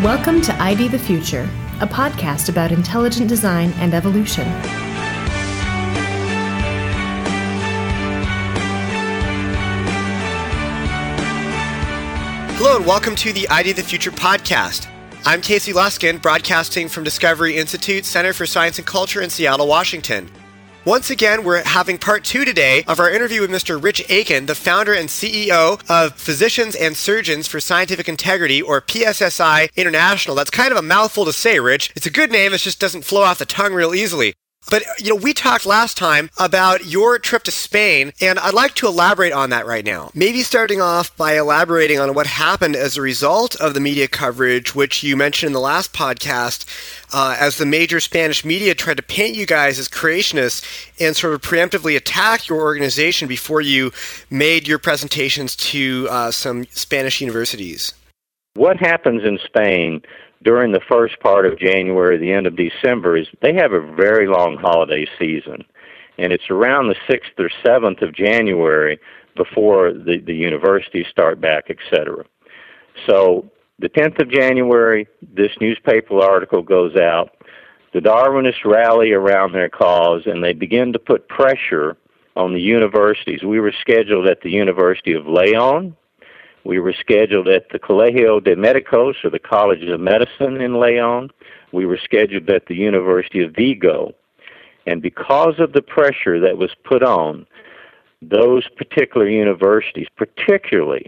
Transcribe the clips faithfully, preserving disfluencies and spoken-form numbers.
Welcome to I D the Future, a podcast about intelligent design and evolution. Hello and welcome to the I D the Future podcast. I'm Casey Luskin, broadcasting from Discovery Institute Center for Science and Culture in Seattle, Washington. Once again, we're having part two today of our interview with Mister Rich Aiken, the founder and C E O of Physicians and Surgeons for Scientific Integrity, or P S S I International. That's kind of a mouthful to say, Rich. It's a good name, it just doesn't flow off the tongue real easily. But, you know, we talked last time about your trip to Spain, and I'd like to elaborate on that right now. Maybe starting off by elaborating on what happened as a result of the media coverage, which you mentioned in the last podcast, uh, as the major Spanish media tried to paint you guys as creationists and sort of preemptively attack your organization before you made your presentations to uh, some Spanish universities. What happens in Spain during the first part of January, the end of December, is they have a very long holiday season. And it's around the sixth or seventh of January before the, the universities start back, et cetera. So the tenth of January, this newspaper article goes out. The Darwinists rally around their cause, and they begin to put pressure on the universities. We were scheduled at the University of León. We were scheduled at the Colegio de Médicos, or the College of Medicine in León. We were scheduled at the University of Vigo. And because of the pressure that was put on those particular universities, particularly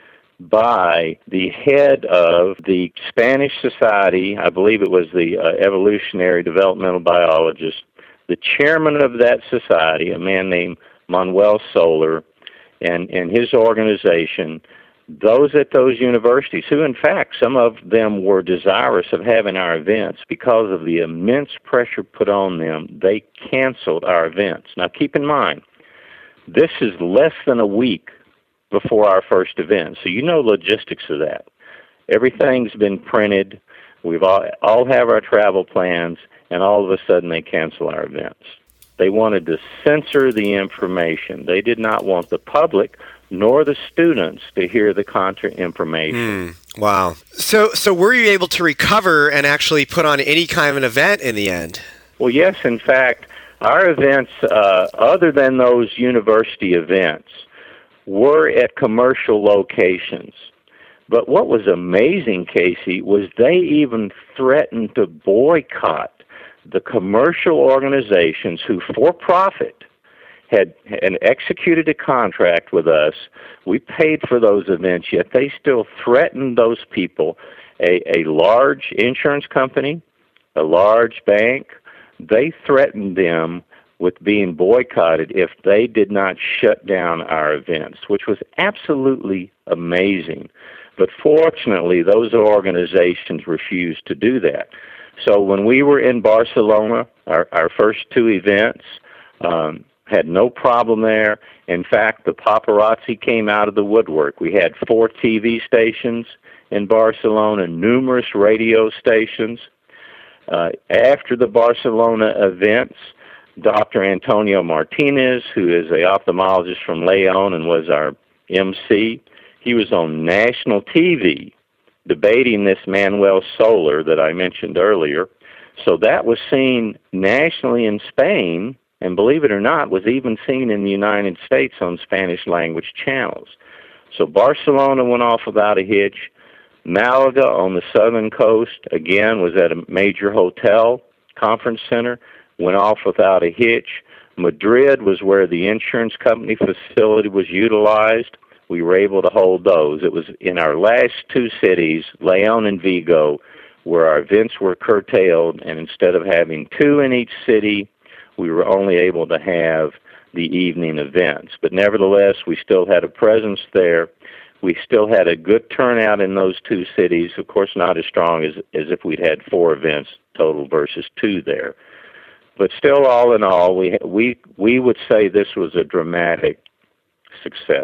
by the head of the Spanish Society, I believe it was the uh, evolutionary developmental biologist, the chairman of that society, a man named Manuel Soler, and, and his organization, those at those universities, who in fact some of them were desirous of having our events, because of the immense pressure put on them, they canceled our events. Now keep in mind, this is less than a week before our first event, so you know logistics of that. Everything's been printed, we've all, all have our travel plans, and all of a sudden they cancel our events. They wanted to censor the information. They did not want the public nor the students to hear the contra information. Mm, wow. So so were you able to recover and actually put on any kind of an event in the end? Well, yes, in fact, our events, uh, other than those university events, were at commercial locations. But what was amazing, Casey, was they even threatened to boycott the commercial organizations who, for profit, had, had executed a contract with us. We paid for those events, yet they still threatened those people. A, a large insurance company, a large bank, they threatened them with being boycotted if they did not shut down our events, which was absolutely amazing. But fortunately, those organizations refused to do that. So when we were in Barcelona, our, our first two events, um, had no problem there. In fact, the paparazzi came out of the woodwork. We had four T V stations in Barcelona, numerous radio stations. Uh, after the Barcelona events, Doctor Antonio Martinez, who is an ophthalmologist from León and was our M C, he was on national T V debating this Manuel Soler that I mentioned earlier. So that was seen nationally in Spain, and believe it or not, was even seen in the United States on Spanish-language channels. So Barcelona went off without a hitch. Malaga on the southern coast, again, was at a major hotel, conference center, went off without a hitch. Madrid was where the insurance company facility was utilized. We were able to hold those. It was in our last two cities, León and Vigo, where our events were curtailed, and instead of having two in each city, we were only able to have the evening events. But nevertheless, we still had a presence there. We still had a good turnout in those two cities. Of course, not as strong as, as if we'd had four events total versus two there. But still, all in all, we we we would say this was a dramatic success.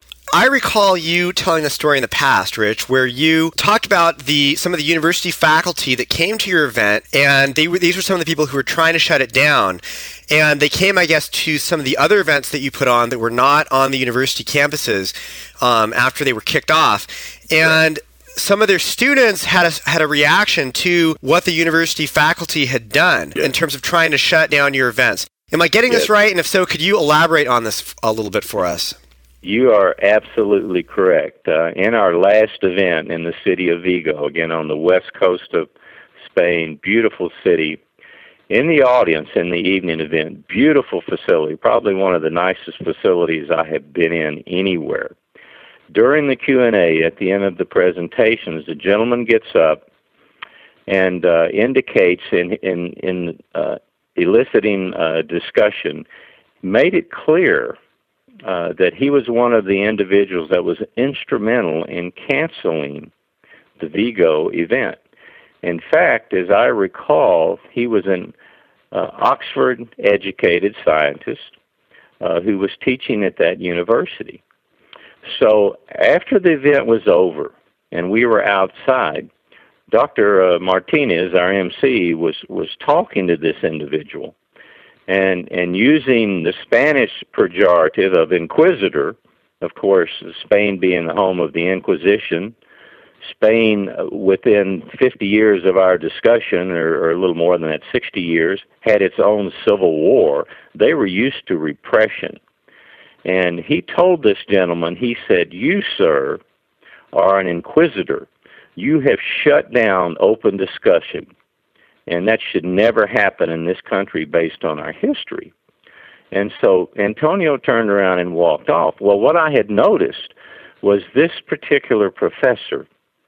I recall you telling a story in the past, Rich, where you talked about the some of the university faculty that came to your event, and they were, these were some of the people who were trying to shut it down. And they came, I guess, to some of the other events that you put on that were not on the university campuses um, after they were kicked off. And some of their students had a, had a reaction to what the university faculty had done yes. in terms of trying to shut down your events. Am I getting yes. this right? And if so, could you elaborate on this a little bit for us? You are absolutely correct. Uh, in our last event in the city of Vigo, again on the west coast of Spain, beautiful city, in the audience in the evening event, beautiful facility, probably one of the nicest facilities I have been in anywhere. During the Q and A at the end of the presentations, the gentleman gets up and uh, indicates in, in, in uh, eliciting uh, discussion, made it clear Uh, that he was one of the individuals that was instrumental in canceling the Vigo event. In fact, as I recall, he was an uh, Oxford-educated scientist uh, who was teaching at that university. So after the event was over and we were outside, Doctor Uh, Martinez, our M C, was, was talking to this individual. And and using the Spanish pejorative of inquisitor, of course, Spain being the home of the Inquisition, Spain within fifty years of our discussion, or, or a little more than that, sixty years, had its own civil war. They were used to repression. And he told this gentleman, he said, "You, sir, are an inquisitor. You have shut down open discussion. And that should never happen in this country based on our history." And so Antonio turned around and walked off. Well, what I had noticed was this particular professor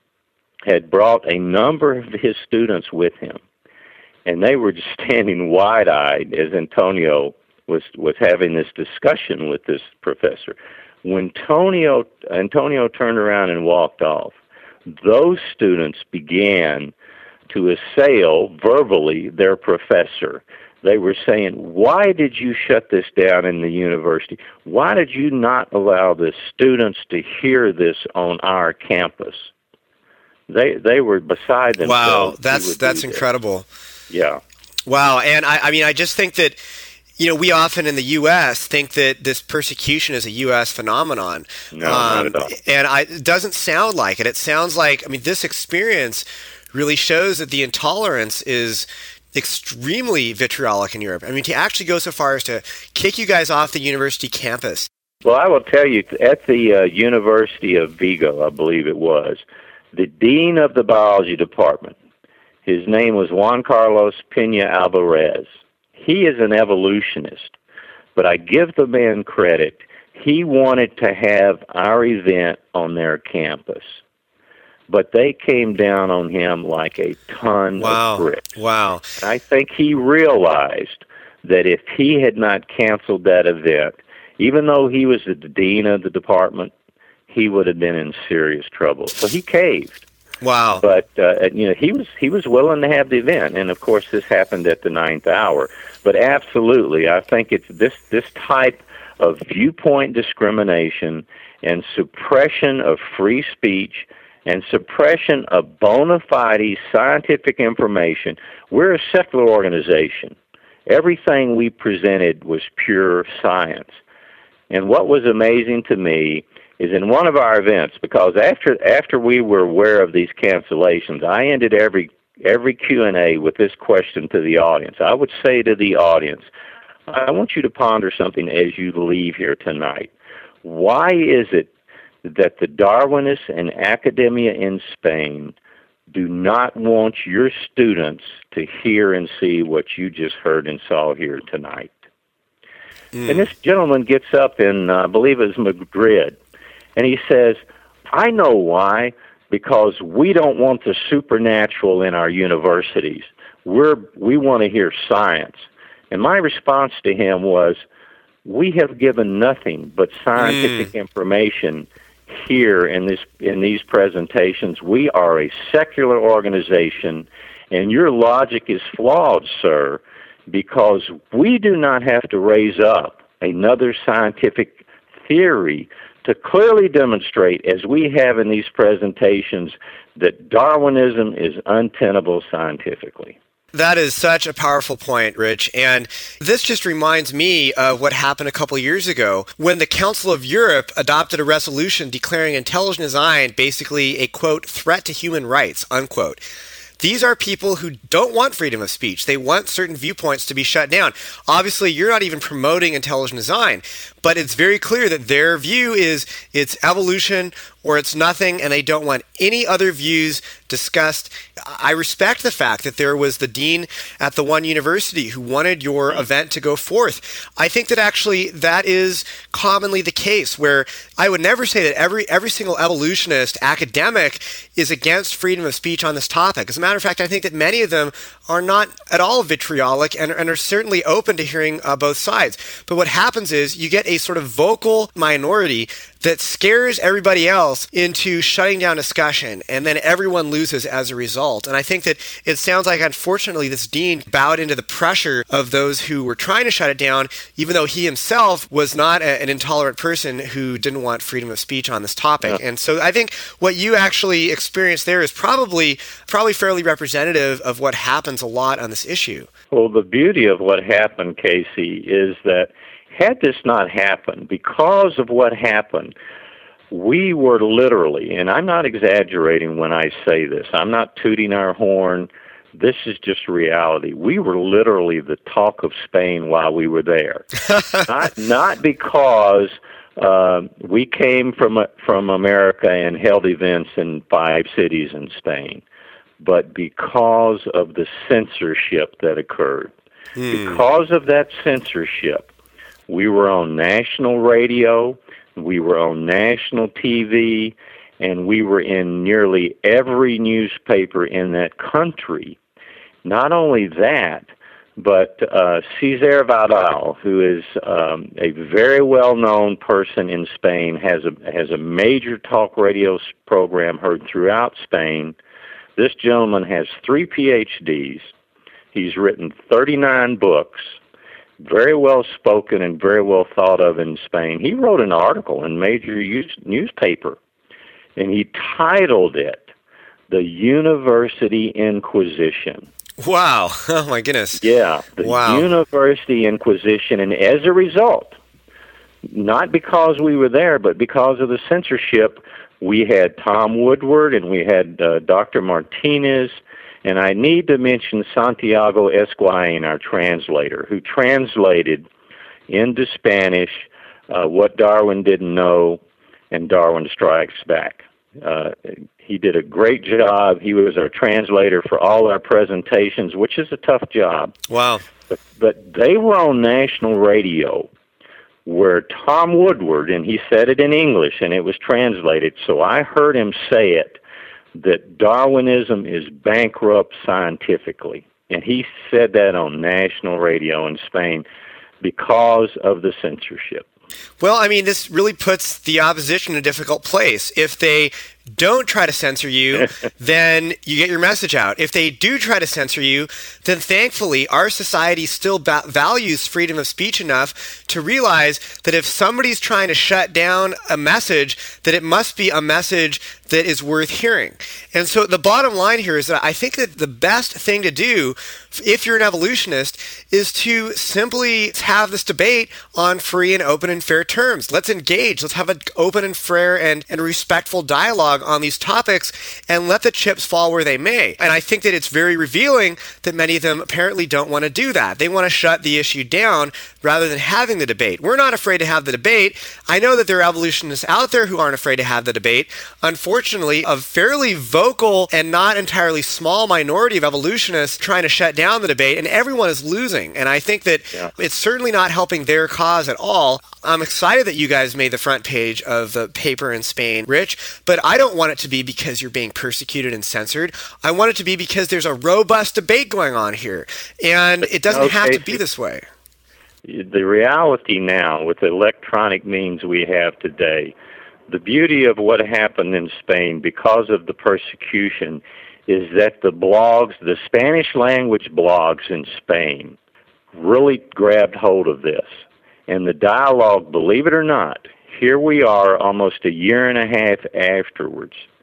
had brought a number of his students with him, and they were just standing wide-eyed as Antonio was, was having this discussion with this professor. When Antonio, Antonio turned around and walked off, those students began to assail verbally their professor. They were saying, "Why did you shut this down in the university? Why did you not allow the students to hear this on our campus?" They they were beside themselves. Wow, that's that's incredible. Yeah. Wow, and I, I mean, I just think that, you know, we often in the U S think that this persecution is a U S phenomenon. No, um, not at all. And I, it doesn't sound like it. It sounds like, I mean, this experience really shows that the intolerance is extremely vitriolic in Europe. I mean, to actually go so far as to kick you guys off the university campus. Well, I will tell you, at the uh, University of Vigo, I believe it was, the dean of the biology department, his name was Juan Carlos Pena Alvarez. He is an evolutionist, but I give the man credit. He wanted to have our event on their campus, but they came down on him like a ton wow. of bricks. Wow. And I think he realized that if he had not canceled that event, even though he was the dean of the department, he would have been in serious trouble. So he caved. Wow. But uh, you know, he was he was willing to have the event, and of course, this happened at the ninth hour. But absolutely, I think it's this this type of viewpoint discrimination and suppression of free speech and suppression of bona fide scientific information. We're a secular organization. Everything we presented was pure science. And what was amazing to me is in one of our events, because after after we were aware of these cancellations, I ended every every Q and A with this question to the audience. I would say to the audience, I want you to ponder something as you leave here tonight. Why is it that the Darwinists and academia in Spain do not want your students to hear and see what you just heard and saw here tonight? Mm. And this gentleman gets up in, uh, I believe it was Madrid, and he says, I know why, because we don't want the supernatural in our universities. We're, we want to hear science. And my response to him was, we have given nothing but scientific mm. information here in this in these presentations. We are a secular organization, and your logic is flawed, sir, because we do not have to raise up another scientific theory to clearly demonstrate, as we have in these presentations, that Darwinism is untenable scientifically. That is such a powerful point, Rich. And this just reminds me of what happened a couple years ago when the Council of Europe adopted a resolution declaring intelligent design basically a, quote, threat to human rights, unquote. These are people who don't want freedom of speech. They want certain viewpoints to be shut down. Obviously, you're not even promoting intelligent design, but it's very clear that their view is it's evolution or it's nothing, and they don't want any other views discussed. I respect the fact that there was the dean at the one university who wanted your event to go forth. I think that actually that is commonly the case, where I would never say that every every single evolutionist academic is against freedom of speech on this topic. As a matter of fact, I think that many of them are not at all vitriolic and, and are certainly open to hearing uh, both sides. But what happens is you get a sort of vocal minority that scares everybody else into shutting down discussion, and then everyone loses as a result. And I think that it sounds like, unfortunately, this dean bowed into the pressure of those who were trying to shut it down, even though he himself was not a, an intolerant person who didn't want freedom of speech on this topic. Yeah. And so I think what you actually experienced there is probably probably fairly representative of what happens a lot on this issue. Well, the beauty of what happened, Casey, is that had this not happened, because of what happened, we were literally, and I'm not exaggerating when I say this, I'm not tooting our horn, this is just reality. We were literally the talk of Spain while we were there. not, not because uh, we came from, from America and held events in five cities in Spain, but because of the censorship that occurred. Hmm. Because of that censorship, we were on national radio, we were on national T V, and we were in nearly every newspaper in that country. Not only that, but uh, César Vidal, who is um, a very well-known person in Spain, has a has a major talk radio program heard throughout Spain. This gentleman has three P H Ds. He's written thirty-nine books. Very well spoken and very well thought of in Spain. He wrote an article in a major newspaper, and he titled it The University Inquisition. Wow. Oh, my goodness. Yeah, the wow. University Inquisition. And as a result, not because we were there, but because of the censorship, we had Tom Woodward and we had uh, Doctor Martinez. And I need to mention Santiago Esquain, our translator, who translated into Spanish uh, What Darwin Didn't Know and Darwin Strikes Back. Uh, he did a great job. He was our translator for all our presentations, which is a tough job. Wow. But, but they were on national radio where Tom Woodward, and he said it in English, and it was translated, so I heard him say it, that Darwinism is bankrupt scientifically. And he said that on national radio in Spain because of the censorship. Well, I mean, this really puts the opposition in a difficult place. If they don't try to censor you, then you get your message out. If they do try to censor you, then thankfully our society still ba- values freedom of speech enough to realize that if somebody's trying to shut down a message, that it must be a message that is worth hearing. And so the bottom line here is that I think that the best thing to do if you're an evolutionist is to simply have this debate on free and open and fair terms. Let's engage. Let's have an open and fair and, and respectful dialogue on these topics and let the chips fall where they may. And I think that it's very revealing that many of them apparently don't want to do that. They want to shut the issue down rather than having the debate. We're not afraid to have the debate. I know that there are evolutionists out there who aren't afraid to have the debate. Unfortunately, a fairly vocal and not entirely small minority of evolutionists trying to shut down the debate, and everyone is losing. And I think that yeah. it's certainly not helping their cause at all. I'm excited that you guys made the front page of the paper in Spain, Rich, but I don't want it to be because you're being persecuted and censored. I want it to be because there's a robust debate going on here, and it doesn't okay. have to be this way. The reality now, with the electronic means we have today, the beauty of what happened in Spain because of the persecution is that the blogs, the Spanish language blogs in Spain, really grabbed hold of this. And the dialogue, believe it or not, here we are almost a year and a half afterwards.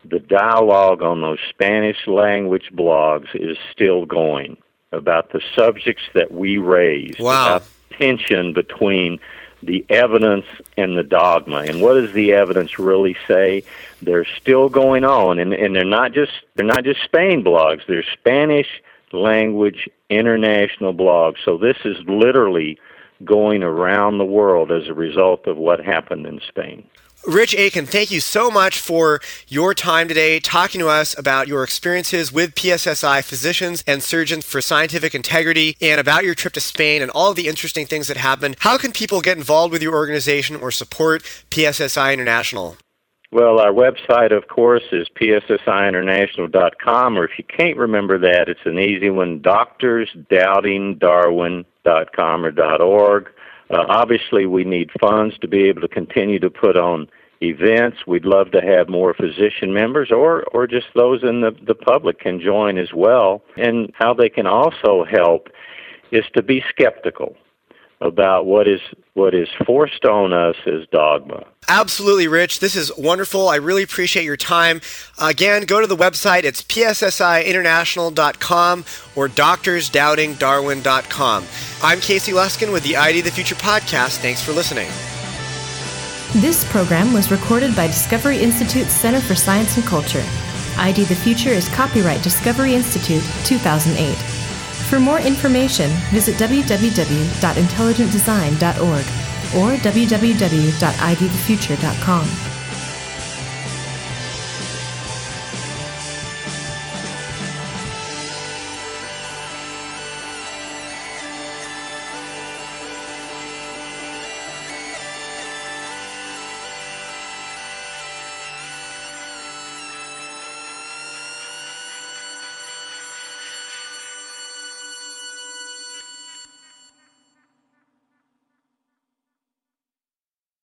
the dialogue on those Spanish language blogs is still going about the subjects that we raised, wow. about tension between the evidence and the dogma. And what does the evidence really say? They're still going on, and, and they're not just they're not just Spain blogs. They're Spanish language international blogs. So this is literally going around the world as a result of what happened in Spain. Rich Aiken, thank you so much for your time today talking to us about your experiences with P S S I Physicians and Surgeons for Scientific Integrity and about your trip to Spain and all of the interesting things that happened. How can people get involved with your organization or support P S S I International? Well, our website, of course, is P S S I international dot com, or if you can't remember that, it's an easy one, doctors doubting darwin dot com or .org. Uh, obviously, we need funds to be able to continue to put on events. We'd love to have more physician members, or, or just those in the, the public can join as well. And how they can also help is to be skeptical about what is what is forced on us as dogma. Absolutely, Rich. This is wonderful. I really appreciate your time. Again, go to the website. It's P S S I international dot com or doctors doubting darwin dot com. I'm Casey Luskin with the I D the Future podcast. Thanks for listening. This program was recorded by Discovery Institute's Center for Science and Culture. I D the Future is copyright Discovery Institute two thousand eight. For more information, visit w w w dot intelligent design dot org or w w w dot i d the future dot com.